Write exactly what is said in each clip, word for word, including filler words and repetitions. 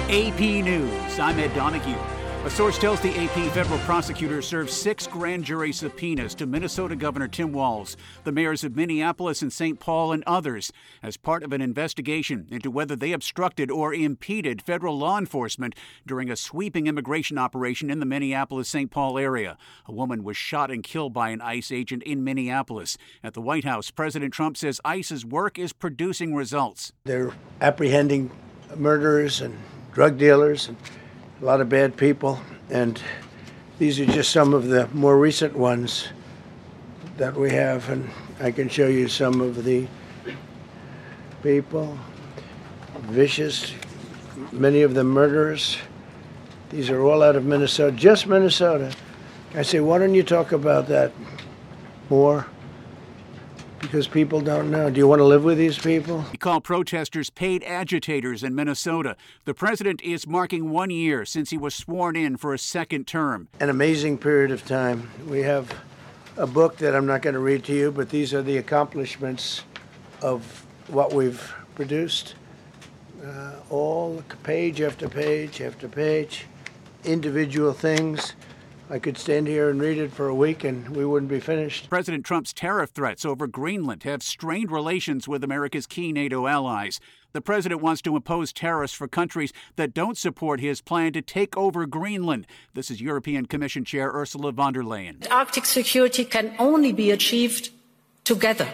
A P News, I'm Ed Donahue. A source tells the A P federal prosecutors served six grand jury subpoenas to Minnesota Governor Tim Walz, the mayors of Minneapolis and Saint Paul, and others, as part of an investigation into whether they obstructed or impeded federal law enforcement during a sweeping immigration operation in the Minneapolis-Saint Paul area. A woman was shot and killed by an ICE agent in Minneapolis. At the White House, President Trump says ICE's work is producing results. They're apprehending murderers and drug dealers and a lot of bad people, and these are just some of the more recent ones that we have, and I can show you some of the people. Vicious, many of them murderers. These are all out of Minnesota, just Minnesota. I say, why don't you talk about that more? Because people don't know. Do you want to live with these people? He called protesters paid agitators in Minnesota. The president is marking one year since he was sworn in for a second term. An amazing period of time. We have a book that I'm not going to read to you, but these are the accomplishments of what we've produced. Uh, all page after page after page, individual things. I could stand here and read it for a week and we wouldn't be finished. President Trump's tariff threats over Greenland have strained relations with America's key NATO allies. The president wants to impose tariffs for countries that don't support his plan to take over Greenland. This is European Commission Chair Ursula von der Leyen. Arctic security can only be achieved together.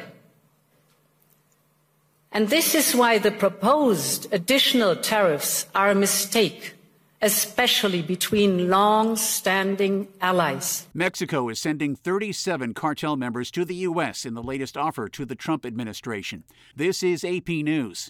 And this is why the proposed additional tariffs are a mistake, especially between long-standing allies. Mexico is sending thirty-seven cartel members to the U S in the latest offer to the Trump administration. This is A P News.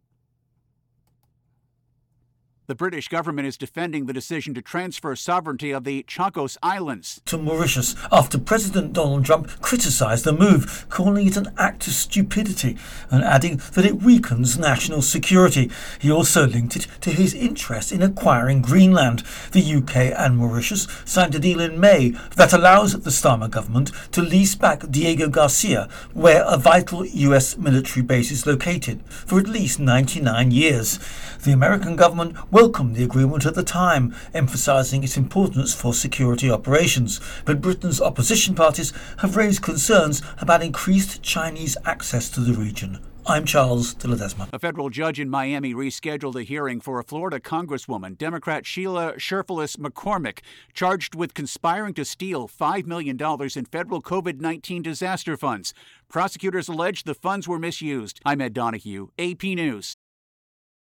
The British government is defending the decision to transfer sovereignty of the Chagos Islands to Mauritius after President Donald Trump criticised the move, calling it an act of stupidity and adding that it weakens national security. He also linked it to his interest in acquiring Greenland. The U K and Mauritius signed a deal in May that allows the Starmer government to lease back Diego Garcia, where a vital U S military base is located, for at least ninety-nine years. The American government welcomed the agreement at the time, emphasising its importance for security operations. But Britain's opposition parties have raised concerns about increased Chinese access to the region. I'm Charles de Ledesma. A federal judge in Miami rescheduled a hearing for a Florida Congresswoman, Democrat Sheila Sherfilis McCormick, charged with conspiring to steal five million dollars in federal COVID nineteen disaster funds. Prosecutors allege the funds were misused. I'm Ed Donahue, A P News.